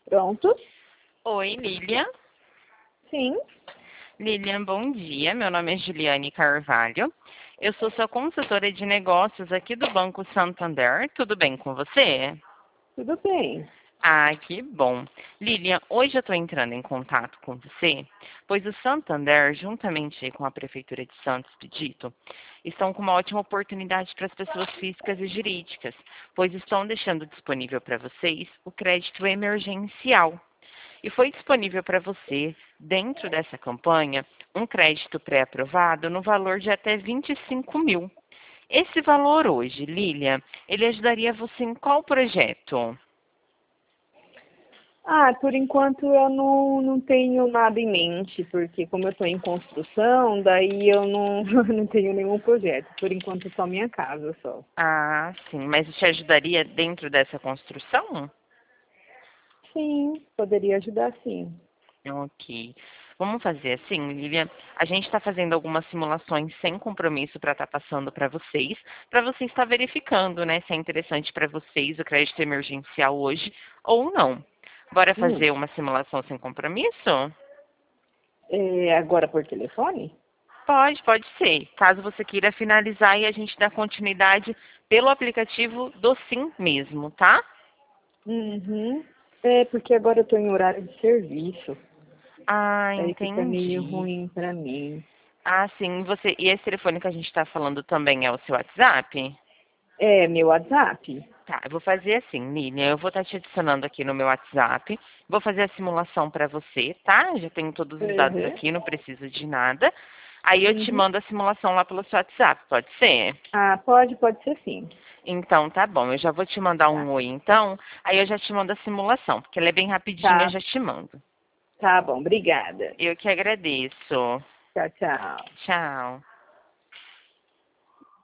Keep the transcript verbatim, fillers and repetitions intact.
Pronto? Oi, Lilian. Sim. Lilian, bom dia. Meu nome é Juliane Carvalho. Eu sou sua consultora de negócios aqui do Banco Santander. Tudo bem com você? Tudo bem. Ah, que bom. Lilian, hoje eu estou entrando em contato com você, pois o Santander, juntamente com a Prefeitura de Santos Expedito, estão com uma ótima oportunidade para as pessoas físicas e jurídicas, pois estão deixando disponível para vocês o crédito emergencial. E foi disponível para você, dentro dessa campanha, um crédito pré-aprovado no valor de até vinte e cinco mil. Esse valor hoje, Lilian, ele ajudaria você em qual projeto? Ah, por enquanto eu não, não tenho nada em mente, porque como eu estou em construção, daí eu não, não tenho nenhum projeto. Por enquanto só minha casa só. Ah, sim, mas te ajudaria dentro dessa construção? Sim, poderia ajudar sim. Ok. Vamos fazer assim, Lilian. A gente está fazendo algumas simulações sem compromisso para estar passando para vocês, para vocês estar verificando, né, se é interessante para vocês o crédito emergencial hoje ou não. Bora Hum. fazer uma simulação sem compromisso? É, agora por telefone? Pode, pode ser. Caso você queira finalizar e a gente dá continuidade pelo aplicativo do Sim mesmo, tá? Uhum. É, porque agora eu estou em horário de serviço. Ah, Daí fica meio entendi. ruim para mim. Ah, sim. Você... E esse telefone que a gente está falando também é o seu WhatsApp? É, meu WhatsApp? Tá, eu vou fazer assim, Lilian. Eu vou estar te adicionando aqui no meu WhatsApp. Vou fazer a simulação para você, tá? Já tenho todos os dados Uhum. aqui, não preciso de nada. Aí eu te Uhum. mando a simulação lá pelo seu WhatsApp, pode ser? Ah, pode, pode ser sim. Então, tá bom. Eu já vou te mandar Tá. um oi, então. Aí eu já te mando a simulação, porque ela é bem rapidinha, eu Tá, já te mando. tá bom, obrigada. Eu que agradeço. Tchau, tchau. Tchau.